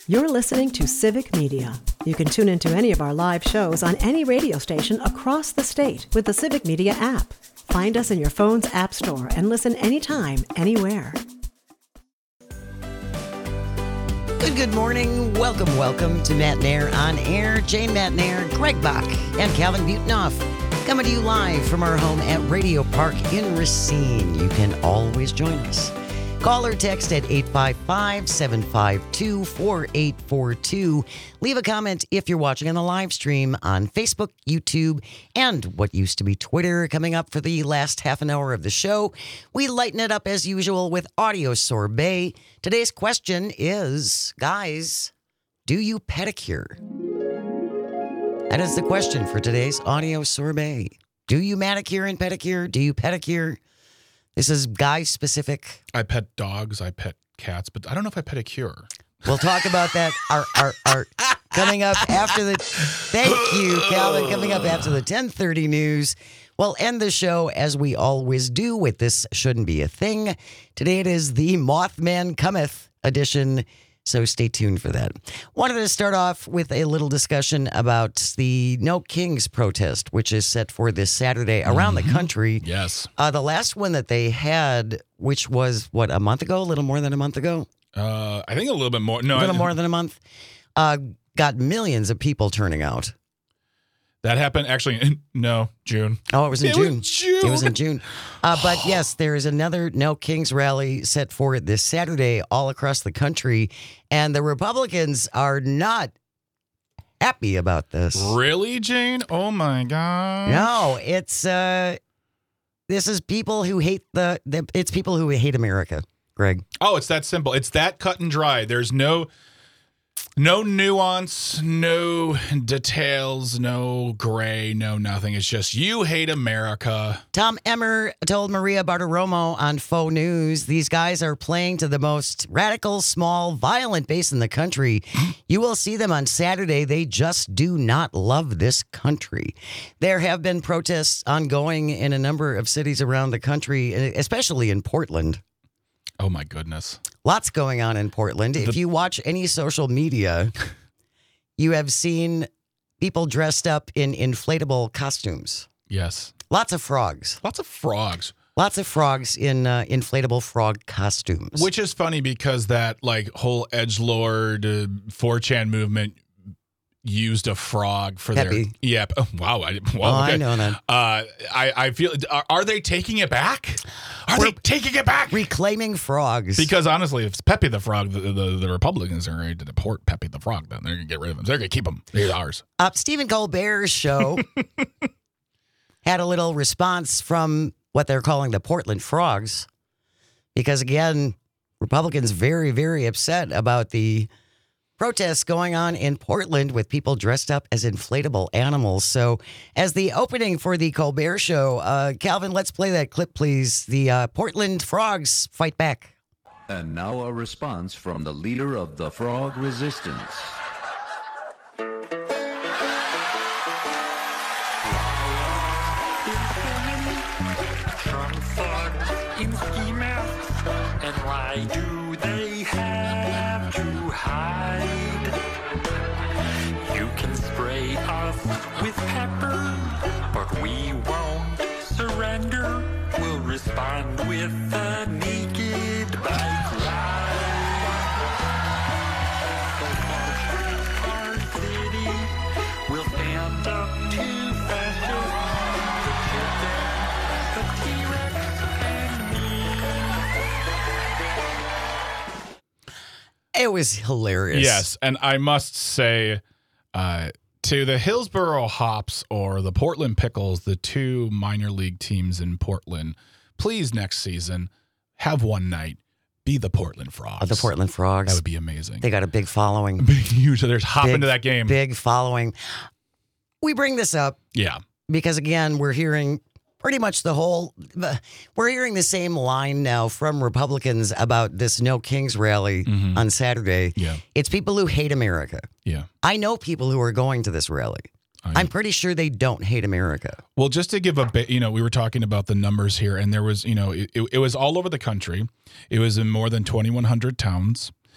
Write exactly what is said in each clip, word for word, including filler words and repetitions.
You're listening to Civic Media. You can tune into any of our live shows on any radio station across the state with the Civic Media app. Find us in your phone's app store and listen anytime, anywhere. Good, good morning. Welcome, welcome to Matt Nair on Air. Jane Matt Nair, Greg Bach, and Calvin Butenoff coming to you live from our home at Radio Park in Racine. You can always join us. Call or text at eight five five, seven five two, four eight four two. Leave a comment if you're watching on the live stream on Facebook, YouTube, and what used to be Twitter. Coming up for the last half an hour of the show, we lighten it up as usual with Audio Sorbet. Today's question is, guys, do you pedicure? That is the question for today's Audio Sorbet. Do you manicure and pedicure? Do you pedicure? This is guy-specific. I pet dogs, I pet cats, but I don't know if I pedicure. We'll talk about that art, art, art. Coming up after the... Thank you, Calvin. Coming up after the ten thirty news. We'll end the show, as we always do, with This Shouldn't Be a Thing. Today it is the Mothman Cometh edition, so stay tuned for that. Wanted to start off with a little discussion about the No Kings protest, which is set for this Saturday around mm-hmm. the country. Yes. Uh, the last one that they had, which was, what, a month ago? A little more than a month ago? Uh, I think a little bit more. No, a little I, more than a month. Uh, got millions of people turning out. That happened actually in, no, June. Oh, it was in it June. Was June. It was in June. Uh, but yes, there is another No Kings rally set for this Saturday all across the country. And the Republicans are not happy about this. Really, Jane? Oh, my God. No, it's, uh, this is people who hate the, the, it's people who hate America, Greg. Oh, it's that simple. It's that cut and dry. There's no... No nuance, no details, no gray, no nothing. It's just you hate America. Tom Emmer told Maria Bartiromo on Faux News, these guys are playing to the most radical, small, violent base in the country. You will see them on Saturday. They just do not love this country. There have been protests ongoing in a number of cities around the country, especially in Portland. Oh, my goodness. Lots going on in Portland. The- if you watch any social media, you have seen people dressed up in inflatable costumes. Yes. Lots of frogs. Lots of frogs. Lots of frogs in uh, inflatable frog costumes. Which is funny because that like whole edgelord uh, four chan movement used a frog for Peppy. their yeah oh, wow I well, oh, okay. I know that. Uh, I I feel are, are they taking it back? Are We're they taking it back? Reclaiming frogs. Because honestly, if it's Pepe the Frog, the, the, the Republicans are ready to deport Pepe the Frog. Then they're gonna get rid of him. They're gonna keep him. They're ours. Uh, Stephen Colbert's show had a little response from what they're calling the Portland Frogs, because again, Republicans very very upset about the protests going on in Portland with people dressed up as inflatable animals. So as the opening for the Colbert Show, uh, Calvin, let's play that clip, please. The uh, Portland Frogs fight back. And now a response from the leader of the Frog Resistance. And why do they have to hide? You can spray us with pepper, but we won't surrender. We'll respond with a naked bike ride. So our city will stand up to fascists, the chicken, the T-Rex, and me. It was hilarious. Yes, and I must say, uh, to the Hillsboro Hops or the Portland Pickles, the two minor league teams in Portland, please next season have one night be the Portland Frogs. Oh, the Portland Frogs. That would be amazing. They got a big following. Huge. There's hop big, into that game. Big following. We bring this up Yeah. because again, we're hearing pretty much the whole, we're hearing the same line now from Republicans about this No Kings rally mm-hmm. on Saturday. Yeah. It's people who hate America. Yeah. I know people who are going to this rally. I'm pretty sure they don't hate America. Well, just to give a bit, you know, we were talking about the numbers here, and there was, you know, it, it was all over the country. It was in more than twenty-one hundred towns.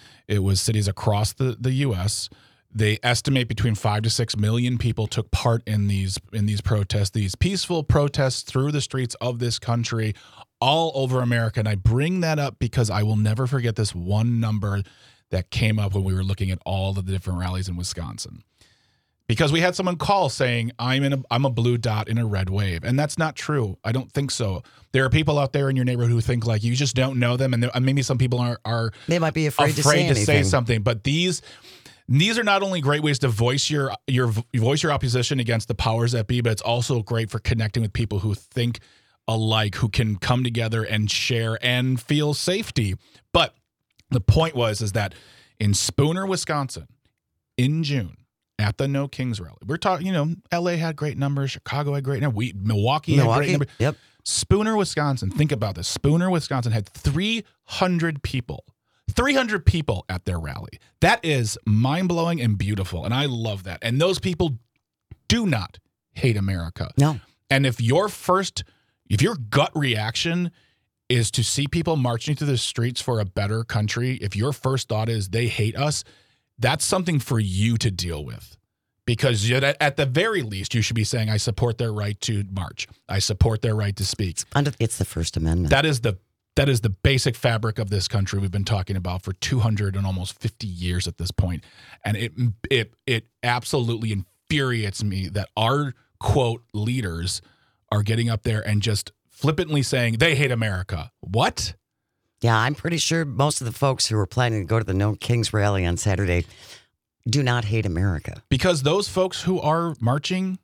It was cities across the, the U S They estimate between five to six million people took part in these in these protests, these peaceful protests through the streets of this country, all over America. And I bring that up because I will never forget this one number that came up when we were looking at all of the different rallies in Wisconsin. Because we had someone call saying, I'm in a I'm a blue dot in a red wave. And that's not true. I don't think so. There are people out there in your neighborhood who think like you just don't know them. And there, maybe some people are, are they might be afraid, afraid to, say, to say something. But these these are not only great ways to voice your your voice your opposition against the powers that be, but it's also great for connecting with people who think alike, who can come together and share and feel safety. But the point was is that in Spooner, Wisconsin, in June, at the No Kings rally, we're talking, you know, L A had great numbers, Chicago had great numbers, we, Milwaukee, Milwaukee had great numbers. Yep. Spooner, Wisconsin, think about this. Spooner, Wisconsin had three hundred people, three hundred people at their rally. That is mind-blowing and beautiful, and I love that. And those people do not hate America. No. And if your first, if your gut reaction is to see people marching through the streets for a better country, if your first thought is they hate us, that's something for you to deal with. Because at the very least, you should be saying, I support their right to march. I support their right to speak. It's the First Amendment. That is the that is the basic fabric of this country we've been talking about for two hundred and almost fifty years at this point. And it it it absolutely infuriates me that our, quote, leaders are getting up there and just flippantly saying they hate America. What? Yeah, I'm pretty sure most of the folks who were planning to go to the No Kings rally on Saturday do not hate America. Because those folks who are marching,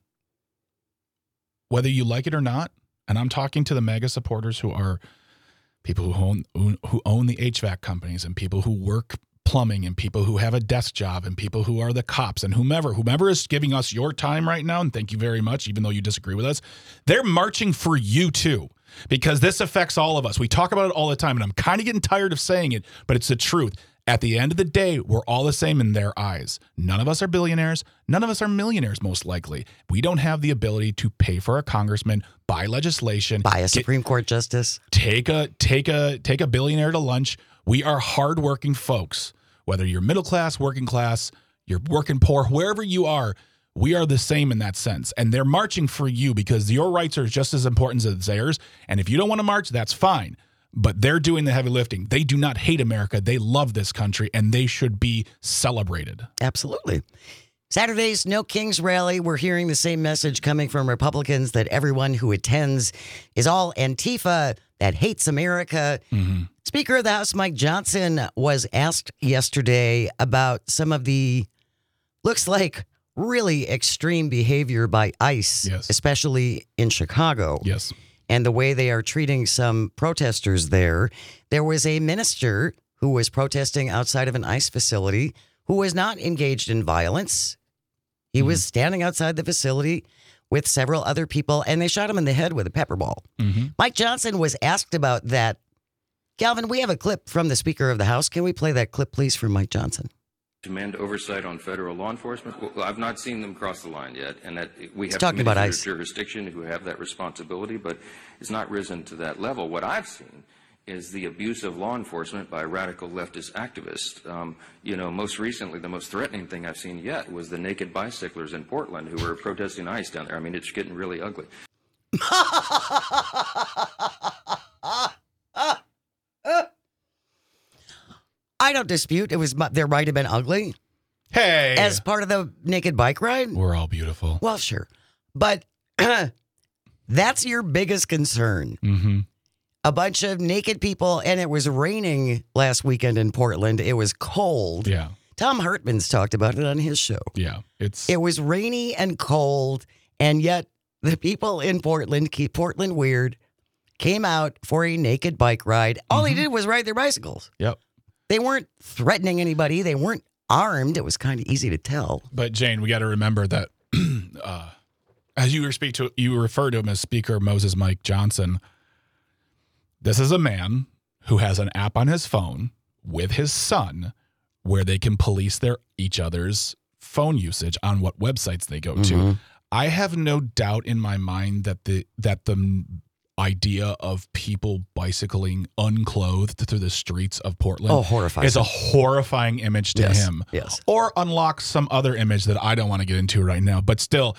whether you like it or not, and I'm talking to the MAGA supporters who are people who own who own the H V A C companies and people who work plumbing and people who have a desk job and people who are the cops and whomever, whomever is giving us your time right now, and thank you very much, even though you disagree with us, they're marching for you too. Because this affects all of us. We talk about it all the time, and I'm kind of getting tired of saying it, but it's the truth. At the end of the day, we're all the same in their eyes. None of us are billionaires. None of us are millionaires, most likely. We don't have the ability to pay for a congressman, buy legislation, buy a get, Supreme Court justice, take a take a take a billionaire to lunch. We are hardworking folks. Whether you're middle class, working class, you're working poor, wherever you are, we are the same in that sense. And they're marching for you because your rights are just as important as theirs. And if you don't want to march, that's fine. But they're doing the heavy lifting. They do not hate America. They love this country, and they should be celebrated. Absolutely. Saturday's No Kings rally, we're hearing the same message coming from Republicans that everyone who attends is all Antifa, that hates America. Mm-hmm. Speaker of the House Mike Johnson was asked yesterday about some of the, looks like, really extreme behavior by ICE, yes. especially in Chicago. Yes. And the way they are treating some protesters there. There was a minister who was protesting outside of an ICE facility who was not engaged in violence. He mm-hmm. was standing outside the facility with several other people, and they shot him in the head with a pepper ball. Mm-hmm. Mike Johnson was asked about that. Calvin, we have a clip from the Speaker of the House. Can we play that clip, please, from Mike Johnson? Demand oversight on federal law enforcement. Well, I've not seen them cross the line yet, and that we have talking about committees ICE. under jurisdiction who have that responsibility, but it's not risen to that level. What I've seen is the abuse of law enforcement by radical leftist activists. Um, you know, most recently, the most threatening thing I've seen yet was the naked bicyclers in Portland who were protesting ICE down there. I mean, it's getting really ugly. I don't dispute it was there might have been ugly. Hey, as part of the naked bike ride. We're all beautiful. Well, sure, but that's your biggest concern. Mm-hmm. A bunch of naked people, and it was raining last weekend in Portland. It was cold. Yeah, Tom Hartman's talked about it on his show. Yeah, it's it was rainy and cold, and yet the people in Portland keep Portland weird. Came out for a naked bike ride. All mm-hmm. they did was ride their bicycles. Yep. They weren't threatening anybody. They weren't armed. It was kind of easy to tell. But Jane, we got to remember that uh, as you speak to, you refer to him as Speaker Moses Mike Johnson. This is a man who has an app on his phone with his son where they can police their each other's phone usage on what websites they go mm-hmm. to. I have no doubt in my mind that the that the idea of people bicycling unclothed through the streets of Portland Oh, horrifying. is a horrifying image to Yes, him. yes. Or unlocks some other image that I don't want to get into right now. But still,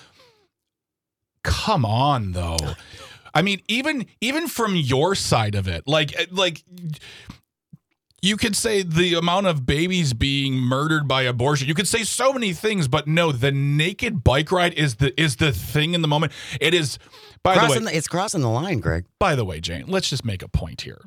come on, though. I mean, even even from your side of it, like like. You could say the amount of babies being murdered by abortion. You could say so many things, but no, the naked bike ride is the is the thing in the moment. It is. By Crossing the way, the, it's crossing the line, Greg. by the way, Jane, let's just make a point here.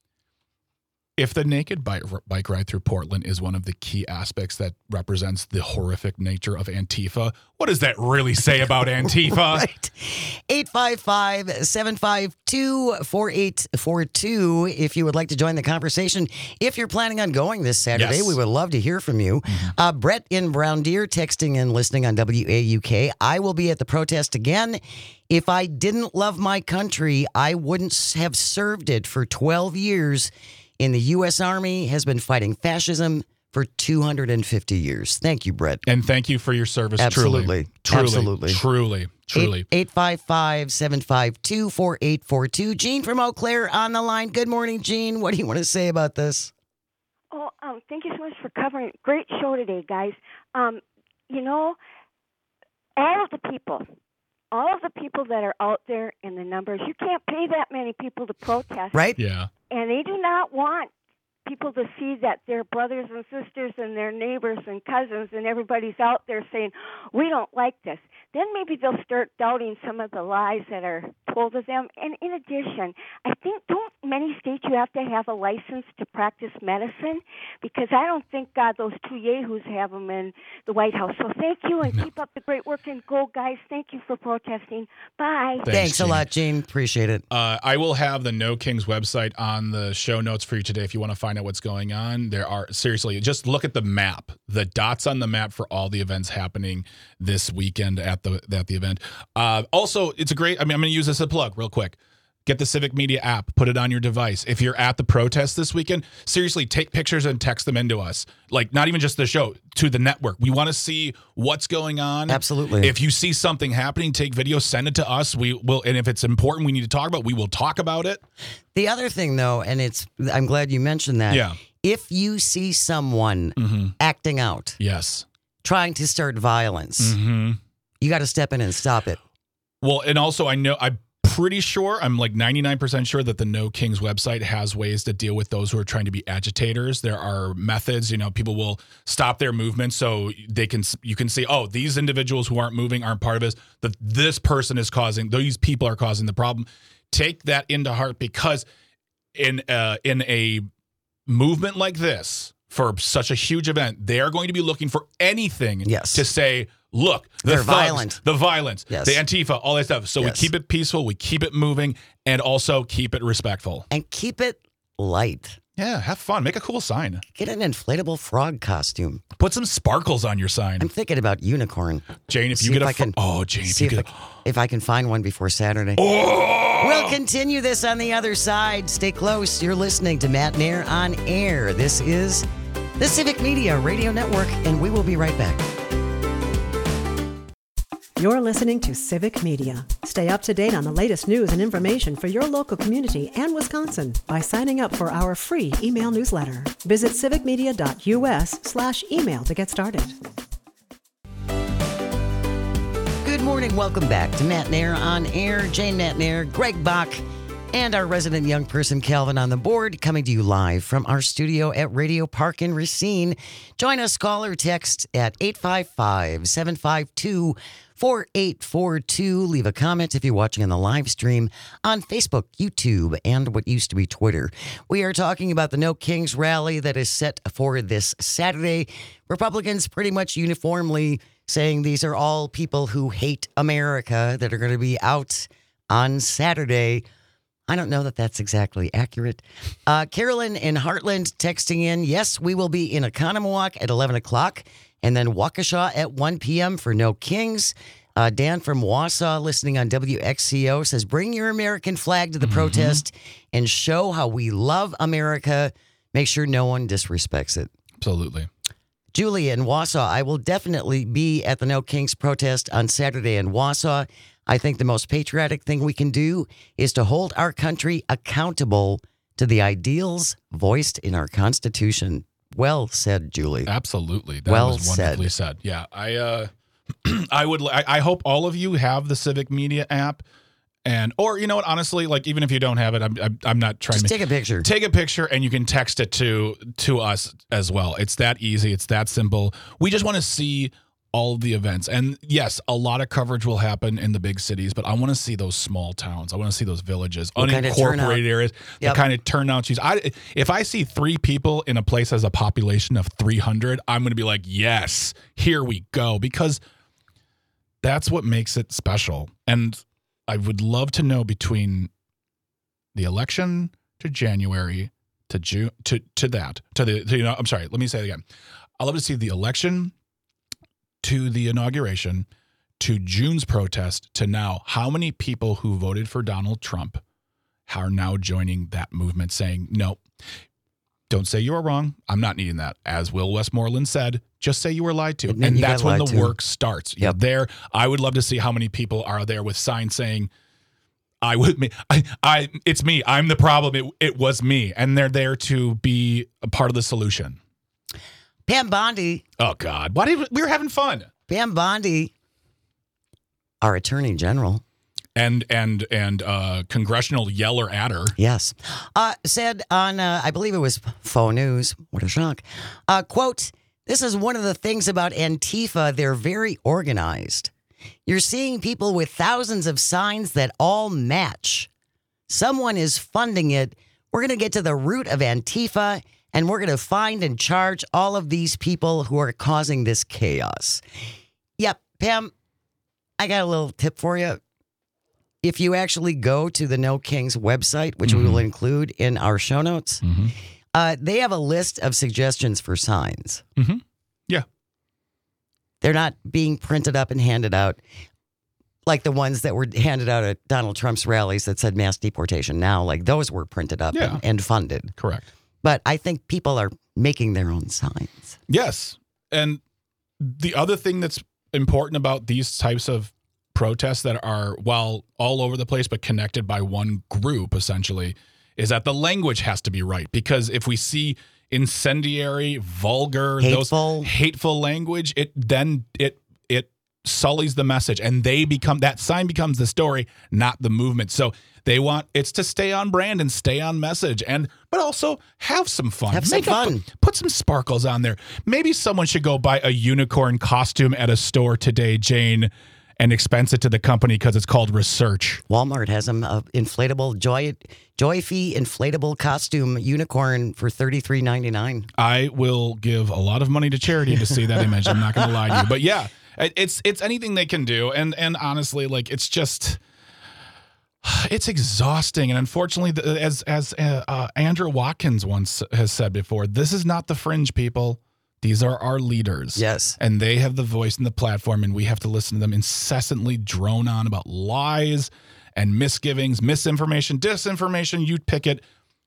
If the naked bike, bike ride through Portland is one of the key aspects that represents the horrific nature of Antifa, what does that really say about Antifa? Right. eight five five, seven five two, four eight four two if you would like to join the conversation. If you're planning on going this Saturday, Yes. we would love to hear from you. Mm-hmm. Uh, Brett in Brown Deer texting and listening on W A U K. I will be at the protest again. If I didn't love my country, I wouldn't have served it for twelve years. In the U S Army has been fighting fascism for two hundred fifty years. Thank you, Brett. And thank you for your service. Absolutely. Truly. Absolutely. Truly. Truly. eight five five, seven five two, four eight four two. Jean from Eau Claire on the line. Good morning, Jean. What do you want to say about this? Oh, um, thank you so much for covering. Great show today, guys. Um, you know, all of the people, all of the people that are out there in the numbers, you can't pay that many people to protest. Right? Yeah. And they do not want people to see that their brothers and sisters and their neighbors and cousins and everybody's out there saying, we don't like this. Then maybe they'll start doubting some of the lies that are told of them. And in addition, I think don't many states you have to have a license to practice medicine? Because I don't think, God, those two yahoos have them in the White House. So thank you and keep up the great work. And go, guys. Thank you for protesting. Bye. Thanks, Thanks a Jean. lot, Jean. Appreciate it. Uh, I will have the No Kings website on the show notes for you today if you want to find out what's going on. There are, seriously, just look at the map, the dots on the map for all the events happening this weekend at the at the event. Uh, also, it's a great, I mean, I'm going to use this as a plug real quick. Get the Civic Media app, put it on your device. If you're at the protest this weekend, seriously, take pictures and text them into us. Like, not even just the show, to the network. We want to see what's going on. Absolutely. If you see something happening, take video, send it to us. We will, and if it's important, we need to talk about it, we will talk about it. The other thing, though, and it's I'm glad you mentioned that. Yeah. If you see someone Mm-hmm. acting out, Yes. trying to start violence, Mm-hmm. you got to step in and stop it. Well, and also I know, I'm pretty sure, I'm like ninety-nine percent sure that the No Kings website has ways to deal with those who are trying to be agitators. There are methods, you know, people will stop their movement so they can, you can see, oh, these individuals who aren't moving aren't part of this, that this person is causing, these people are causing the problem. Take that into heart, because in uh, in a movement like this, for such a huge event, they are going to be looking for anything Yes. to say, look, the They're thugs, violent. the violence, Yes. the Antifa, all that stuff. So Yes. we keep it peaceful, we keep it moving, and also keep it respectful. And keep it light. Yeah, have fun. Make a cool sign. Get an inflatable frog costume. Put some sparkles on your sign. I'm thinking about unicorn. Jane, if you See get if a I fr- can- oh, Jane, if See you if I, get if I can find one before Saturday. oh, We'll continue this on the other side. Stay close. You're listening to Matt Nair on Air. This is the Civic Media Radio Network, and we will be right back. You're listening to Civic Media. Stay up to date on the latest news and information for your local community and Wisconsin by signing up for our free email newsletter. Visit civicmedia.us slash email to get started. Good morning. Welcome back to Matt Nair on Air. Jane Matt Nair, Greg Bach, and our resident young person, Calvin, on the board, coming to you live from our studio at Radio Park in Racine. Join us, call or text at eight five five, seven five two, four eight four two. Leave a comment if you're watching on the live stream on Facebook, YouTube, and what used to be Twitter. We are talking about the No Kings rally that is set for this Saturday. Republicans pretty much uniformly saying these are all people who hate America that are going to be out on Saturday. I don't know that that's exactly accurate. Uh, Carolyn in Heartland texting in, yes, we will be in Economowalk at eleven o'clock and then Waukesha at one p.m. for No Kings. Uh, Dan from Wausau listening on W X C O says, bring your American flag to the mm-hmm. protest and show how we love America. Make sure no one disrespects it. absolutely. Julia in Wausau, I will definitely be at the No Kings protest on Saturday in Wausau. I think the most patriotic thing we can do is to hold our country accountable to the ideals voiced in our Constitution. Well said, Julie. Absolutely. That well was wonderfully said. said. Yeah. I uh, I would I, I hope all of you have the Civic Media app. And, or, you know what, honestly, like, even if you don't have it, I'm I'm, I'm not trying Just to take a picture. Take a picture and you can text it to to us as well. It's that easy. It's that simple. We just want to see all of the events. And yes, a lot of coverage will happen in the big cities, but I want to see those small towns. I want to see those villages, what unincorporated kind of areas, yep. the kind of turnout. I, if I see three people in a place that has a population of three hundred, I'm going to be like, yes, here we go. Because that's what makes it special. And I would love to know between the election to January to June to to that to the to, you know I'm sorry let me say it again. I'd love to see the election to the inauguration to June's protest to now. How many people who voted for Donald Trump are now joining that movement, saying no? Don't say you were wrong. I'm not needing that. As Will Westmoreland said, just say you were lied to. And, and that's when the to. work starts. Yep. There, I would love to see how many people are there with signs saying, I would, I, I, it's me. I'm the problem. It, it was me. And they're there to be a part of the solution. Pam Bondi. Oh, God. Why did we, we were having fun. Pam Bondi, our Attorney General. And and and uh, congressional yeller adder. Yes. Uh, said on, uh, I believe it was Faux News. What a shock. Uh, quote, this is one of the things about Antifa. They're very organized. You're seeing people with thousands of signs that all match. Someone is funding it. We're going to get to the root of Antifa, and we're going to find and charge all of these people who are causing this chaos. Yep, Pam, I got a little tip for you. If you actually go to the No Kings website, which mm-hmm. we will include in our show notes, mm-hmm. uh, they have a list of suggestions for signs. Mm-hmm. Yeah. They're not being printed up and handed out like the ones that were handed out at Donald Trump's rallies that said mass deportation now. Like those were printed up yeah. and, and funded. Correct. But I think people are making their own signs. Yes. And the other thing that's important about these types of protests that are, while all over the place, but connected by one group, essentially, is that the language has to be right. Because if we see incendiary, vulgar, hateful. those hateful language, it then it it sullies the message, and they become that sign becomes the story, not the movement. So they want it's to stay on brand and stay on message, and but also have some fun. Have some Make fun. Up, put some sparkles on there. Maybe someone should go buy a unicorn costume at a store today, Jane, and expense it to the company because it's called research. Walmart has an uh, inflatable joy joy fee inflatable costume unicorn for thirty-three ninety-nine. I will give a lot of money to charity to see that image. I'm not going to lie to you, but yeah, it's it's anything they can do, and and honestly, like it's just it's exhausting, and unfortunately, as as uh, uh, Andrew Watkins once has said before, this is not the fringe, people. These are our leaders. Yes. And they have the voice and the platform, and we have to listen to them incessantly drone on about lies and misgivings, misinformation, disinformation. You pick it.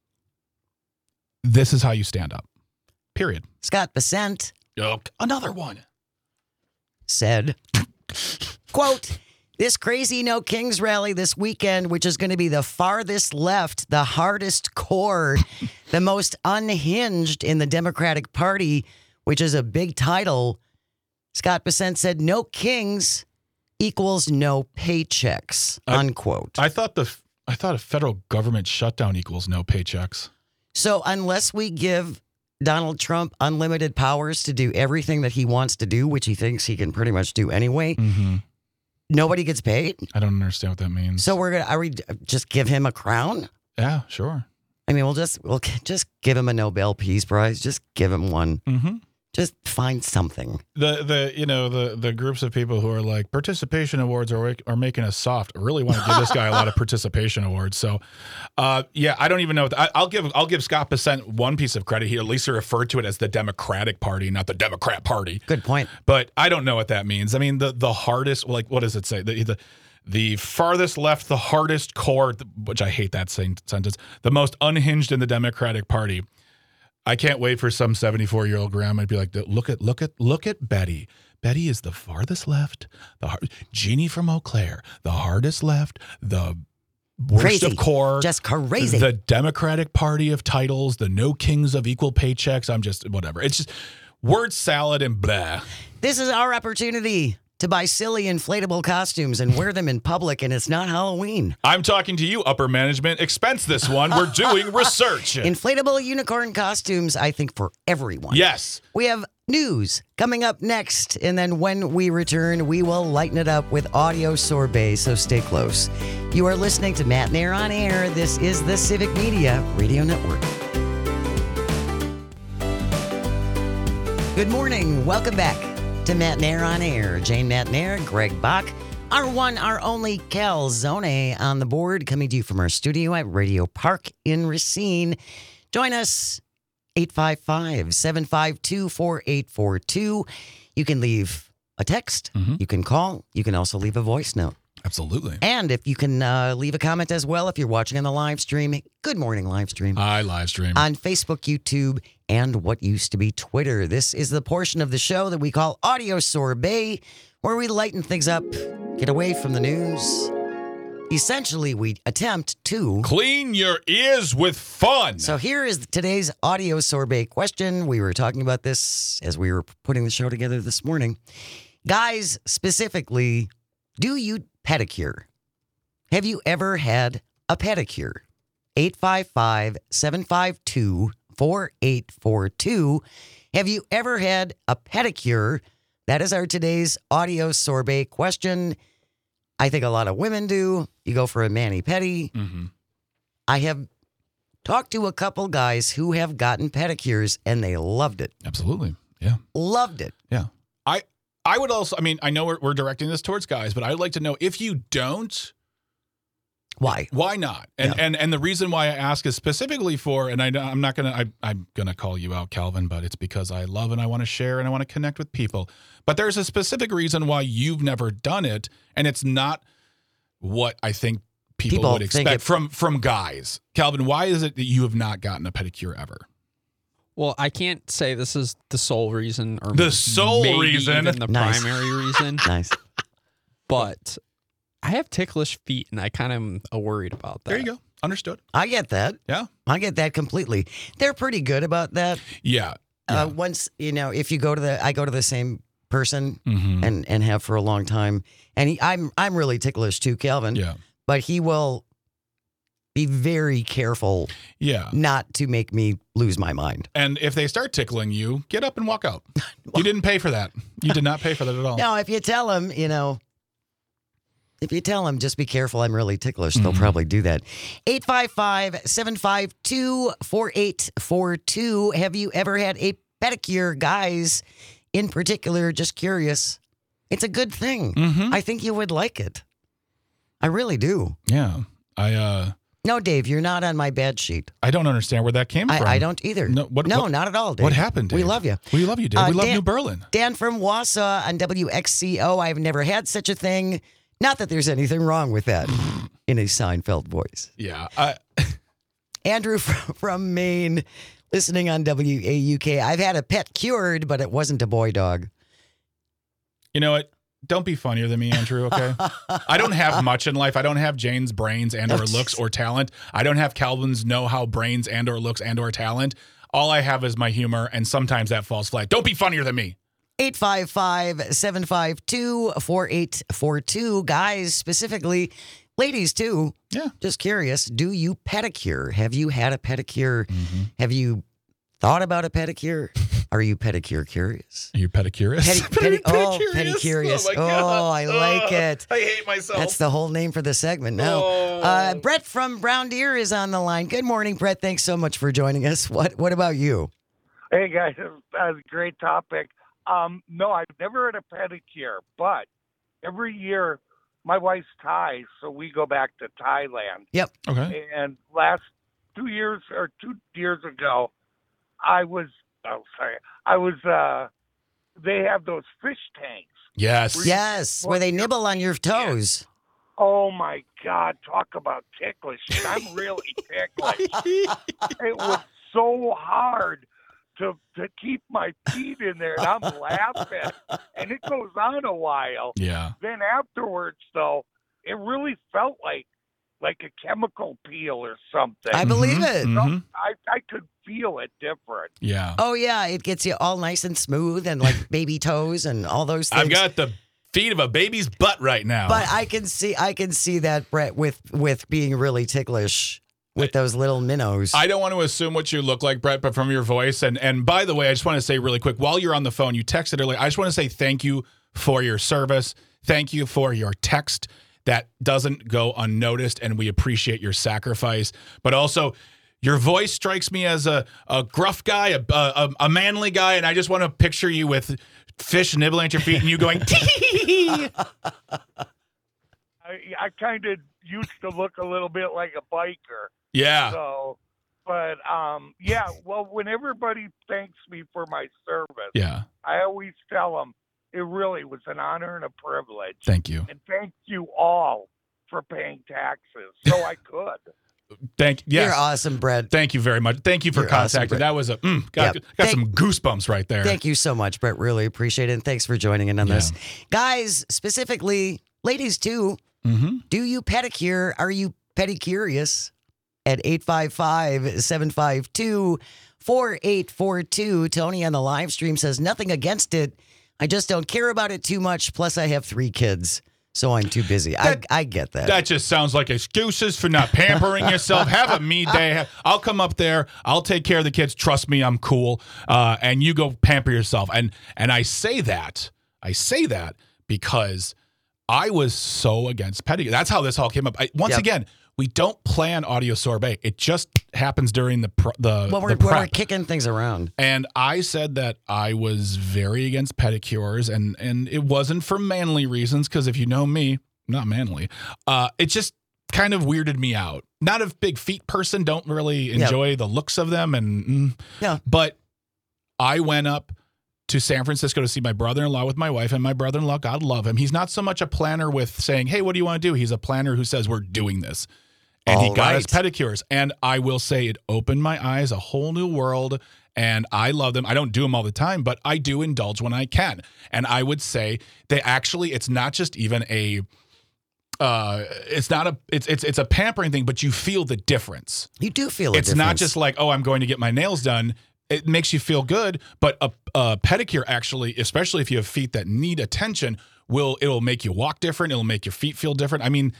This is how you stand up. Period. Scott Bessent. Oh, another one. Said, quote, this crazy No Kings rally this weekend, which is going to be the farthest left, the hardest core, the most unhinged in the Democratic Party, which is a big title. Scott Bessent said, no kings equals no paychecks, I, unquote. I thought the I thought a federal government shutdown equals no paychecks. So unless we give Donald Trump unlimited powers to do everything that he wants to do, which he thinks he can pretty much do anyway, mm-hmm. nobody gets paid. I don't understand what that means. So we're gonna are we just give him a crown? Yeah, sure. I mean, we'll just we'll just give him a Nobel Peace Prize. Just give him one. Mm-hmm. Just find something. The the you know the the groups of people who are like participation awards are are making us soft. I really want to give this guy a lot of participation awards. So, uh, yeah, I don't even know. I, I'll give I'll give Scott Bessent one piece of credit. He at least referred to it as the Democratic Party, not the Democrat Party. Good point. But I don't know what that means. I mean, the the hardest, like, what does it say? The the the farthest left, the hardest core, which I hate that saying sentence, the most unhinged in the Democratic Party. I can't wait for some seventy-four-year-old grandma to be like, look at, look at, look at Betty. Betty is the farthest left. The hard, Jeannie from Eau Claire, the hardest left. The worst Crazy. of core. Just crazy. The Democratic Party of titles. The no kings of equal paychecks. I'm just whatever. It's just word salad and blah. This is our opportunity to buy silly inflatable costumes and wear them in public, and it's not Halloween. I'm talking to you, upper management. Expense this one. We're doing research. Inflatable unicorn costumes, I think, for everyone. Yes. We have news coming up next, and then when we return, we will lighten it up with audio sorbet, so stay close. You are listening to Matt Nair on Air. This is the Civic Media Radio Network. Good morning. Welcome back to Matt Nair on Air. Jane Matt Nair, Greg Bach, our one, our only Calzone on the board, coming to you from our studio at Radio Park in Racine. Join us, eight five five, seven five two, four eight four two. You can leave a text. Mm-hmm. You can call. You can also leave a voice note. Absolutely. And if you can uh, leave a comment as well if you're watching on the live stream. Good morning, live stream. I live stream. On Facebook, YouTube, and what used to be Twitter. This is the portion of the show that we call Audio Sorbet, where we lighten things up, get away from the news. Essentially, we attempt to Clean your ears with fun. So here is today's Audio Sorbet question. We were talking about this as we were putting the show together this morning. Guys, specifically, do you pedicure? Have you ever had a pedicure? eight five five, seven five two, four eight four two. Have you ever had a pedicure? That is our today's Audio Sorbet question. I think a lot of women do. You go for a mani-pedi. Mm-hmm. I have talked to a couple guys who have gotten pedicures, and they loved it. Absolutely. Yeah. Loved it. Yeah. I I would also, I mean, I know we're, we're directing this towards guys, but I'd like to know if you don't, Why? why not? And Yeah. and and the reason why I ask is specifically for, and I, I'm not going to, I'm going to call you out, Calvin, but it's because I love and I want to share and I want to connect with people. But there's a specific reason why you've never done it, and it's not what I think people, People would think expect it- from from guys. Calvin, why is it that you have not gotten a pedicure ever? Well, I can't say this is the sole reason or The sole maybe reason. even the Nice. primary reason, Nice. but I have ticklish feet and I kind of am uh, worried about that. There you go. Understood. I get that. Yeah. I get that completely. They're pretty good about that. Yeah. Uh, once, you know, if you go to the, I go to the same person Mhm. and, and have for a long time. And he, I'm, I'm really ticklish too, Calvin. Yeah. But he will be very careful Yeah. not to make me lose my mind. And if they start tickling you, get up and walk out. You didn't pay for that. You did not pay for that at all. Now, if you tell him, you know, if you tell him, just be careful, I'm really ticklish, they'll Mhm. probably do that. eight five five, seven five two, four eight four two. Have you ever had a pedicure? Guys, in particular, just curious. It's a good thing. Mhm. I think you would like it. I really do. Yeah. I uh No, Dave, you're not on my bad sheet. I don't understand where that came from. I, I don't either. No, what- no what- not at all, Dave. What happened, Dave? We love you. We love you, Dave. Uh, we love Dan- New Berlin. Dan from Wausau on W X C O. I've never had such a thing. Not that there's anything wrong with that, in a Seinfeld voice. Yeah. I, Andrew from, from Maine, listening on W A U K. I've had a pet cured, but it wasn't a boy dog. you know what? Don't be funnier than me, Andrew, okay? I don't have much in life. I don't have Jane's brains and or looks or talent. I don't have Calvin's know-how brains and or looks and or talent. All I have is my humor, and sometimes that falls flat. Don't be funnier than me. eight five five, seven five two, four eight four two. Guys, specifically, ladies too. Yeah. Just curious, do you pedicure? Have you had a pedicure? Have you thought about a pedicure? Are you pedicure curious? Are you pedicurist? Pedi- pedi- oh, Pedicurious? pedicurious. my Oh, God. I like Ugh, it. I hate myself. That's the whole name for the segment now. Oh. Uh, Brett from Brown Deer is on the line. Good morning, Brett. Thanks so much for joining us. What What about you? Hey guys, that's a great topic. Um, no, I've never had a pedicure, but every year my wife's Thai, so we go back to Thailand. Yep. Okay. And last two years or two years ago, I was oh sorry, I was uh, they have those fish tanks. Yes. Yes, where they nibble on your toes. Oh my God, talk about ticklish! And I'm really ticklish. It was so hard to to keep my feet in there, and I'm laughing, and it goes on a while. Yeah. Then afterwards, though, it really felt like like a chemical peel or something. I believe Mhm, it. mhm. I, I could feel it different. Yeah. Oh, yeah. It gets you all nice and smooth and like baby toes and all those things. I've got the feet of a baby's butt right now. But I can see I can see that, Brett, with, with being really ticklish with those little minnows. I don't want to assume what you look like, Brett, but from your voice. And and by the way, I just want to say really quick, while you're on the phone, you texted earlier. I just want to say thank you for your service. Thank you for your text. That doesn't go unnoticed, and we appreciate your sacrifice. But also, your voice strikes me as a, a gruff guy, a, a, a manly guy, and I just want to picture you with fish nibbling at your feet and you going, tee. I, I kind of used to look a little bit like a biker. Yeah. So, but um, yeah. Well, when everybody thanks me for my service, Yeah. I always tell them it really was an honor and a privilege. Thank you. And thank you all for paying taxes, so I could. Thank yes. You're awesome, Brett. Thank you very much. Thank you for You're awesome, contacting. Brett. That was a mm, got, Yep. got Thank- some goosebumps right there. Thank you so much, Brett. Really appreciate it. And thanks for joining in on Yeah. this. Guys, specifically, ladies too, Mm-hmm. do you pedicure? Are you pedicurious? At eight five five, seven five two, four eight four two. Tony on the live stream says, nothing against it. I just don't care about it too much. Plus, I have three kids, so I'm too busy. That- I, I get that. That just sounds like excuses for not pampering yourself. Have a me day. I'll come up there. I'll take care of the kids. Trust me, I'm cool. Uh, and you go pamper yourself. And and I say that. I say that because I was so against pedicure. That's how this all came up. I, once Yep. again, we don't plan audio sorbet. It just happens during the pr- the, Well, we're, the when prep. we're kicking things around. And I said that I was very against pedicures, and and it wasn't for manly reasons, because if you know me, I'm not manly. Uh, it just kind of weirded me out. Not a big feet person, don't really enjoy the looks of them, and mm. Yeah. But I went up to San Francisco to see my brother-in-law with my wife, and my brother-in-law, God love him, he's not so much a planner with saying, hey, what do you want to do? He's a planner who says, we're doing this. And he All got right. us pedicures. And I will say it opened my eyes, a whole new world. And I love them. I don't do them all the time, but I do indulge when I can. And I would say they actually, it's not just even a, uh, it's not a, it's it's it's a pampering thing, but you feel the difference. You do feel a It's not difference. just like, oh, I'm going to get my nails done. It makes you feel good, but a, a pedicure actually, especially if you have feet that need attention, will it'll make you walk different. It'll make your feet feel different. I mean,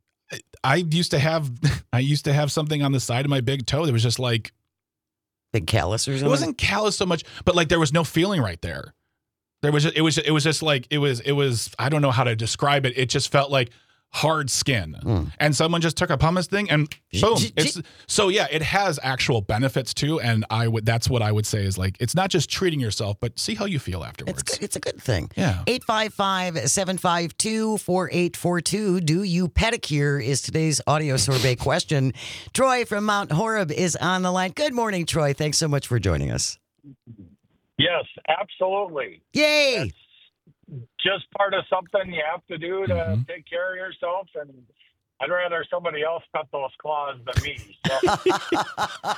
I used to have I used to have something on the side of my big toe that was just like, big callus or something. it wasn't callous so much, but like there was no feeling right there. There was it was it was just like it was it was I don't know how to describe it. It just felt like hard skin, Mm. and someone just took a pumice thing and boom. J- j- It's so yeah, it has actual benefits too, and I would that's what I would say is like it's not just treating yourself, but see how you feel afterwards. It's good. It's a good thing. Yeah. eight five five, seven five two, four eight four two. Do you pedicure is today's audio sorbet question. Troy from Mount Horeb is on the line. Good morning, Troy. Thanks so much for joining us. Yes, absolutely. Yay! Just part of something you have to do to Mhm. take care of yourself, and I'd rather somebody else cut those claws than me. So,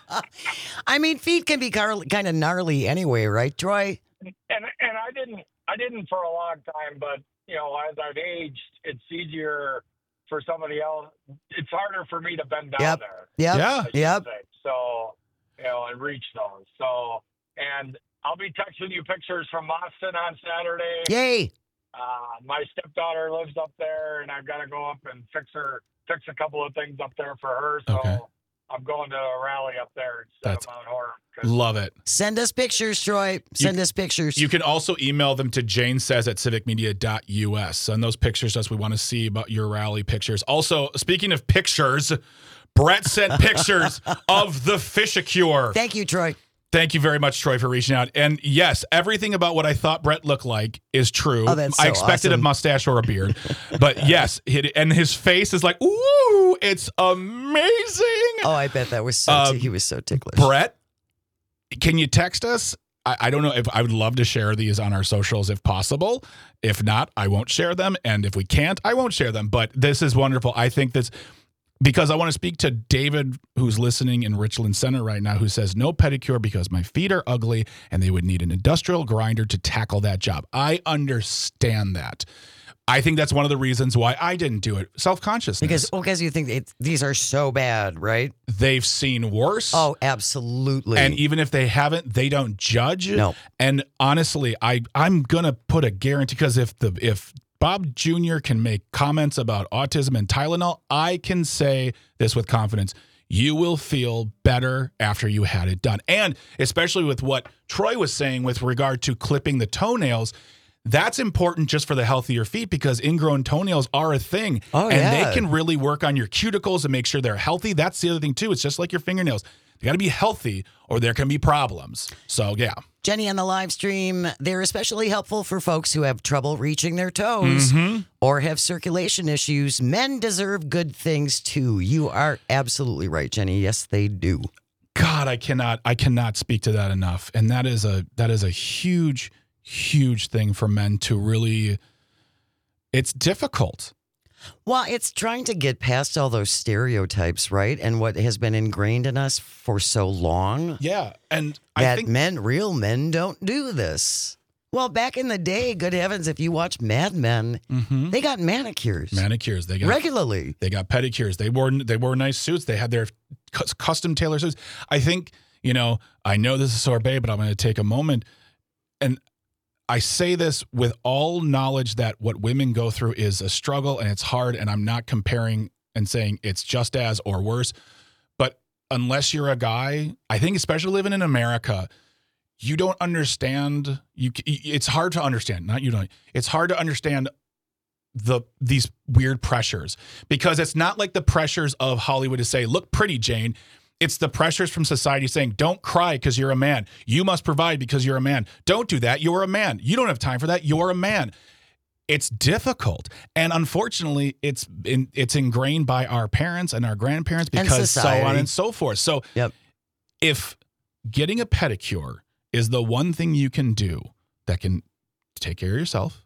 I mean, feet can be kind of gnarly anyway, right, Troy? and and I didn't I didn't for a long time, but you know, as I've aged, it's easier for somebody else. It's harder for me to bend down Yep. there. Yep. Yeah. I should Yep. say. So, you know, and reach those. So, and I'll be texting you pictures from Boston on Saturday. Yay! Uh, my stepdaughter lives up there, and I've got to go up and fix her, fix a couple of things up there for her. So Okay. I'm going to a rally up there instead That's- of Mount Horeb. 'cause Love it. Send us pictures, Troy. Send us pictures. You can also email them to Jane says at civic media dot U S. Send those pictures to us. We want to see about your rally pictures. Also, speaking of pictures, Brett sent pictures of the Fishicure. Thank you, Troy. Thank you very much, Troy, for reaching out. And yes, everything about what I thought Brett looked like is true. Oh, that's I so expected awesome. a mustache or a beard. But yes, it, and his face is like, ooh, it's amazing. Oh, I bet that was so. Um, he was so ticklish. Brett, can you text us? I, I don't know if I would love to share these on our socials if possible. If not, I won't share them. And if we can't, I won't share them. But this is wonderful. I think this, because I want to speak to David, who's listening in Richland Center right now, who says, no pedicure because my feet are ugly and they would need an industrial grinder to tackle that job. I understand that. I think that's one of the reasons why I didn't do it. Self-consciousness. Because, well, because you think it, these are so bad, right? They've seen worse. Oh, absolutely. And even if they haven't, they don't judge. No. And honestly, I, I'm going to put a guarantee, because if the if Bob Junior can make comments about autism and Tylenol, I can say this with confidence. You will feel better after you had it done. And especially with what Troy was saying with regard to clipping the toenails, that's important just for the healthier feet, because ingrown toenails are a thing. Oh, and yeah. they can really work on your cuticles and make sure they're healthy. That's the other thing, too. It's just like your fingernails. They got to be healthy or there can be problems. So, yeah. Jenny on the live stream, they're especially helpful for folks who have trouble reaching their toes Mm-hmm. or have circulation issues. Men deserve good things, too. You are absolutely right, Jenny. Yes, they do. God, I cannot I cannot speak to that enough. And that is a that is a huge, huge thing for men to really, it's difficult. Well, it's trying to get past all those stereotypes, right? And what has been ingrained in us for so long. Yeah. And that I think men, real men, don't do this. Well, back in the day, good heavens, if you watch Mad Men, Mhm. they got manicures. manicures, they got regularly. They got pedicures. They wore they wore nice suits. They had their cu- custom tailored suits. I think, you know, I know this is sorbet, but I'm going to take a moment. And I say this with all knowledge that what women go through is a struggle and it's hard. And I'm not comparing and saying it's just as or worse. But unless you're a guy, I think especially living in America, you don't understand. You it's hard to understand. Not you don't. It's hard to understand the these weird pressures, because it's not like the pressures of Hollywood to say, look pretty, Jane. It's the pressures from society saying, don't cry because you're a man. You must provide because you're a man. Don't do that. You're a man. You don't have time for that. You're a man. It's difficult. And unfortunately, it's in, it's ingrained by our parents and our grandparents, And because so society. on and so forth. So Yep. if getting a pedicure is the one thing you can do that can take care of yourself,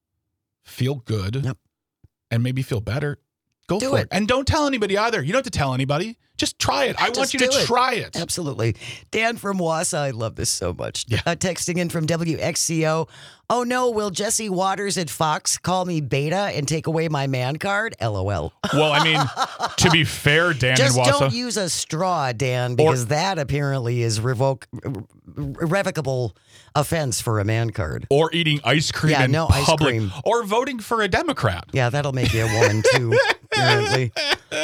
feel good, Yep. and maybe feel better, go Do for it. it. And don't tell anybody either. You don't have to tell anybody. Just try it. I want Just you to do it. try it. Absolutely. Dan from Wausau, I love this so much. Uh, texting in from W X C O. Oh no, will Jesse Waters at Fox call me beta and take away my man card? L O L. Well, I mean, to be fair, Dan Just and Wausau. don't use a straw, Dan, because that apparently is revoke irrevocable offense for a man card. Or eating ice cream Yeah, in no ice public. cream. Or voting for a Democrat. Yeah, that'll make you a woman too, apparently.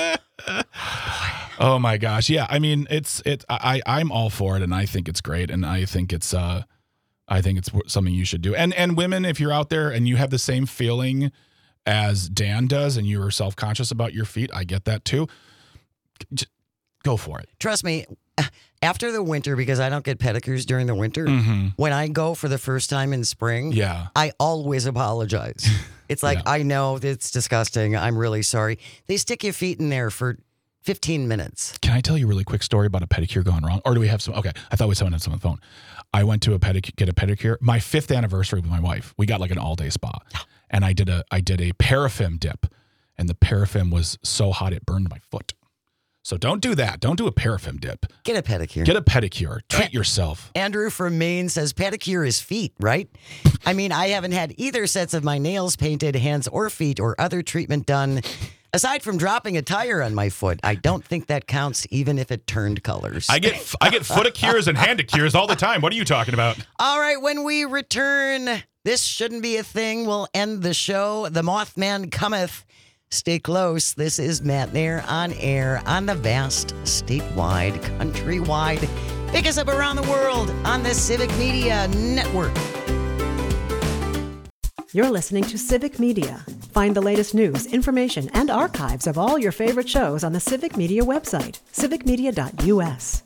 Oh my gosh. Yeah. I mean, it's, it, I, I'm all for it, and I think it's great. And I think it's, uh, I think it's something you should do. And, and women, if you're out there and you have the same feeling as Dan does and you are self-conscious about your feet, I get that too. Just go for it. Trust me, after the winter, because I don't get pedicures during the winter, Mm-hmm. when I go for the first time in spring, Yeah. I always apologize. It's like, Yeah. I know it's disgusting. I'm really sorry. They stick your feet in there for fifteen minutes. Can I tell you a really quick story about a pedicure gone wrong? Or do we have some? Okay. I thought we someone had some on the phone. I went to a pedicure, get a pedicure. My fifth anniversary with my wife, we got like an all day spa, and I did a, I did a paraffin dip, and the paraffin was so hot it burned my foot. So don't do that. Don't do a paraffin dip. Get a pedicure. Get a pedicure. Treat yourself. Andrew from Maine says pedicure is feet, right? I mean, I haven't had either sets of my nails painted, hands or feet, or other treatment done. Aside from dropping a tire on my foot, I don't think that counts, even if it turned colors. I get I get footicures and handicures all the time. What are you talking about? All right, when we return, this shouldn't be a thing. We'll end the show. The Mothman cometh. Stay close. This is Matt Nair on air on the vast, statewide, countrywide. Pick us up around the world on the Civic Media Network. You're listening to Civic Media. Find the latest news, information, and archives of all your favorite shows on the Civic Media website, civic media dot u s.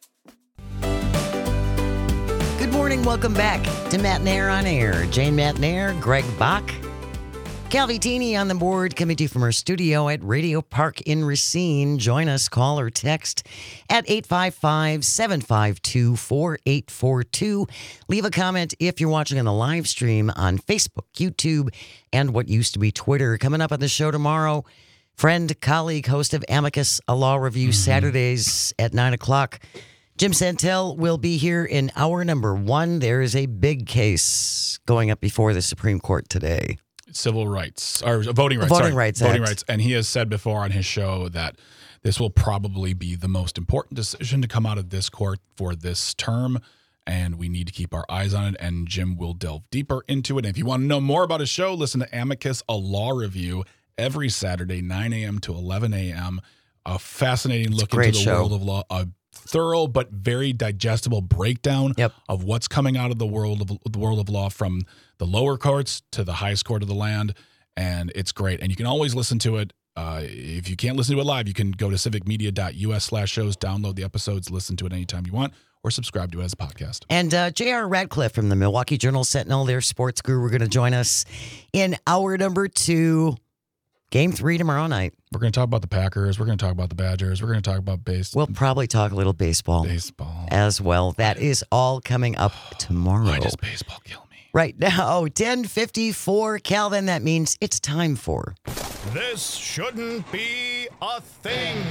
Good morning. Welcome back to Matt Nair on air. Jane Matt Nair, Greg Bach, Calvitini on the board, coming to you from our studio at Radio Park in Racine. Join us, call or text at eight five five, seven five two, four eight four two. Leave a comment if you're watching on the live stream on Facebook, YouTube, and what used to be Twitter. Coming up on the show tomorrow, friend, colleague, host of Amicus, a law review, mm-hmm. Saturdays at nine o'clock. Jim Santel will be here in hour number one. There is a big case going up before the Supreme Court today. Civil rights, or voting rights. Voting sorry, rights Voting Act. rights. And he has said before on his show that this will probably be the most important decision to come out of this court for this term, and we need to keep our eyes on it, and Jim will delve deeper into it. And if you want to know more about his show, listen to Amicus, a law review, every Saturday, nine a.m. to eleven a.m. A fascinating It's look a great into the show. world of law, a thorough but very digestible breakdown yep. of what's coming out of the world of the world of law, from the lower courts to the highest court of the land, and it's great. And you can always listen to it. Uh, if you can't listen to it live, you can go to civicmedia.us slash shows, download the episodes, listen to it anytime you want, or subscribe to it as a podcast. And uh, J R. Radcliffe from the Milwaukee Journal-Sentinel, their sports guru, are going to join us in hour number two, game three tomorrow night. We're going to talk about the Packers. We're going to talk about the Badgers. We're going to talk about base. We'll probably talk a little baseball, baseball as well. That is all coming up tomorrow. Why does baseball kill me? Right now, ten fifty-four, Calvin, that means it's time for... This shouldn't be a thing.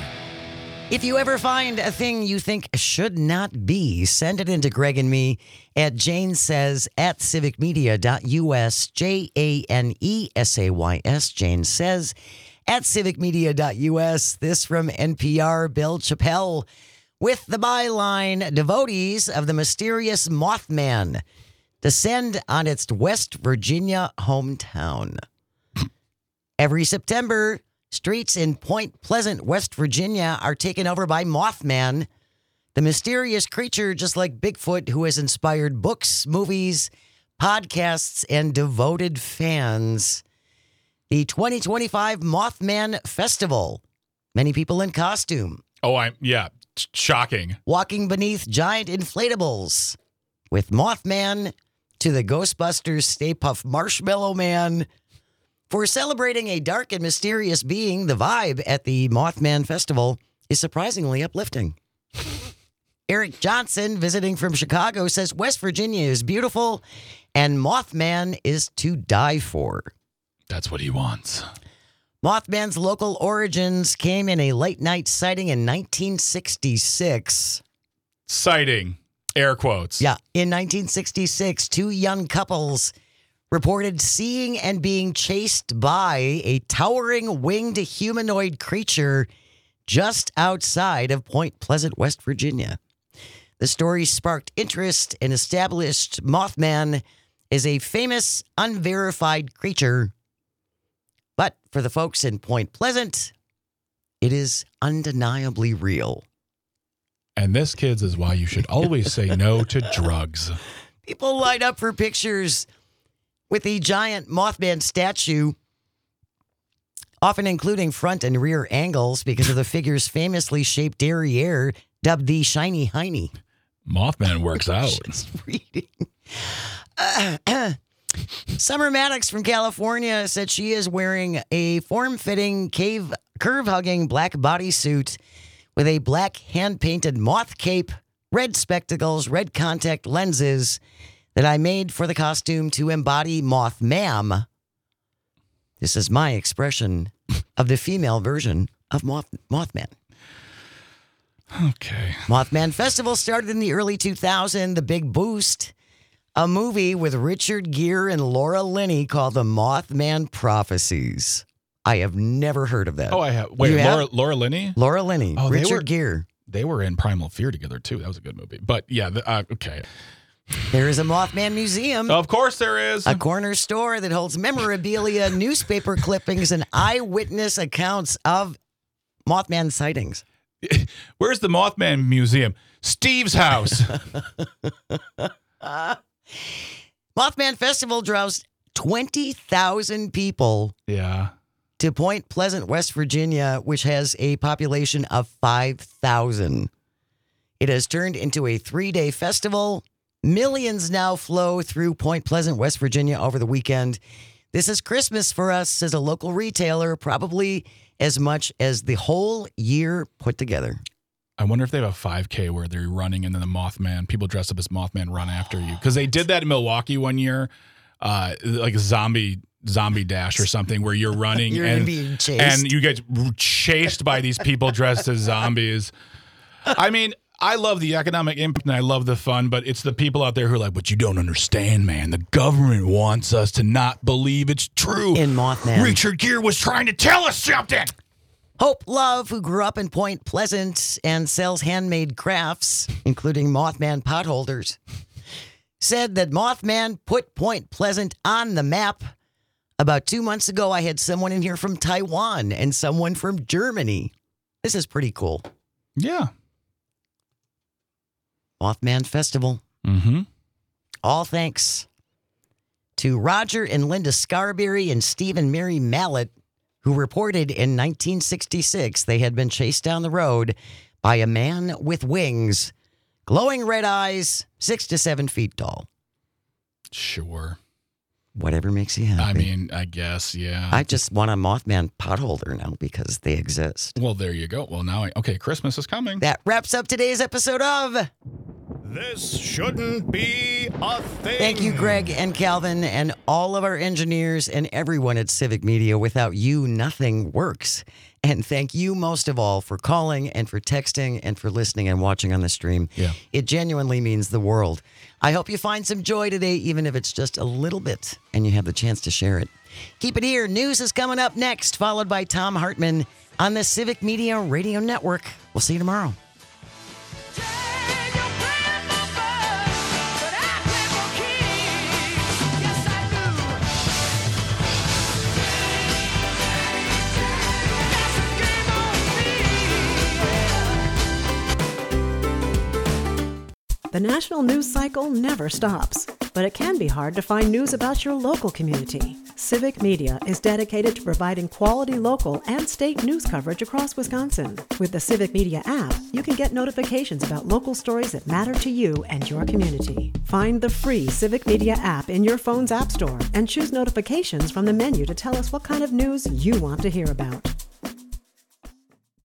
If you ever find a thing you think should not be, send it in to Greg and me at Jane Says at civicmedia.us, J A N E S A Y S, Jane Says at civicmedia.us. This from N P R, Bill Chappelle with the byline, devotees of the mysterious Mothman descend on its West Virginia hometown. Every September, streets in Point Pleasant, West Virginia are taken over by Mothman, the mysterious creature just like Bigfoot who has inspired books, movies, podcasts, and devoted fans. The twenty twenty-five Mothman Festival. Many people in costume. Oh, I'm, yeah, shocking. Walking beneath giant inflatables. With Mothman to the Ghostbusters Stay Puft Marshmallow Man. For celebrating a dark and mysterious being, the vibe at the Mothman Festival is surprisingly uplifting. Eric Johnson, visiting from Chicago, says West Virginia is beautiful and Mothman is to die for. That's what he wants. Mothman's local origins came in a late-night sighting in nineteen sixty-six. Sighting. Air quotes. Yeah. In nineteen sixty-six, two young couples reported seeing and being chased by a towering winged humanoid creature just outside of Point Pleasant, West Virginia. The story sparked interest and established Mothman as a famous, unverified creature. But for the folks in Point Pleasant, it is undeniably real. And this, kids, is why you should always say no to drugs. People line up for pictures with the giant Mothman statue, often including front and rear angles because of the figure's famously shaped derriere, dubbed the Shiny Hiney. Mothman works out. Just reading. Uh, Summer Maddox from California said she is wearing a form-fitting, cave, curve-hugging black bodysuit with a black hand-painted moth cape, red spectacles, red contact lenses that I made for the costume to embody Mothmam. This is my expression of the female version of Moth, Mothman. Okay. Mothman Festival started in the early two thousands. The Big Boost, a movie with Richard Gere and Laura Linney called The Mothman Prophecies. I have never heard of that. Oh, I have. Wait, You Laura, have? Laura Linney? Laura Linney, Oh, they Richard were- Gere. They were in Primal Fear together, too. That was a good movie. But yeah, the, uh, okay. There is a Mothman museum. Of course there is. A corner store that holds memorabilia, newspaper clippings, and eyewitness accounts of Mothman sightings. Where's the Mothman Museum? Steve's house. uh, Mothman Festival draws twenty thousand people Yeah. to Point Pleasant, West Virginia, which has a population of five thousand. It has turned into a three-day festival. Millions now flow through Point Pleasant, West Virginia over the weekend. This is Christmas for us, says a local retailer, probably as much as the whole year put together. I wonder if they have a five K where they're running and then the Mothman, people dressed up as Mothman run after you. Because they did that in Milwaukee one year, uh, like a zombie Zombie Dash or something where you're running You're and, being chased. and you get chased by these people dressed as zombies. I mean, I love the economic impact and I love the fun, but it's the people out there who are like, but you don't understand, man. The government wants us to not believe it's true. In Mothman. Richard Gere was trying to tell us something. Hope Love, who grew up in Point Pleasant and sells handmade crafts, including Mothman potholders, said that Mothman put Point Pleasant on the map. About two months ago, I had someone in here from Taiwan and someone from Germany. This is pretty cool. Yeah. Mothman Festival. Mm-hmm. All thanks to Roger and Linda Scarberry and Steve and Mary Mallet, who reported in nineteen sixty-six they had been chased down the road by a man with wings, glowing red eyes, six to seven feet tall. Sure. Whatever makes you happy. I mean, I guess, yeah. I just want a Mothman potholder now because they exist. Well, there you go. Well, now, I, okay, Christmas is coming. That wraps up today's episode of This Shouldn't Be a Thing. Thank you, Greg and Calvin, and all of our engineers and everyone at Civic Media. Without you, nothing works. And thank you most of all for calling and for texting and for listening and watching on the stream. Yeah. It genuinely means the world. I hope you find some joy today, even if it's just a little bit, and you have the chance to share it. Keep it here. News is coming up next, followed by Tom Hartman on the Civic Media Radio Network. We'll see you tomorrow. The national news cycle never stops, but it can be hard to find news about your local community. Civic Media is dedicated to providing quality local and state news coverage across Wisconsin. With the Civic Media app, you can get notifications about local stories that matter to you and your community. Find the free Civic Media app in your phone's app store and choose notifications from the menu to tell us what kind of news you want to hear about.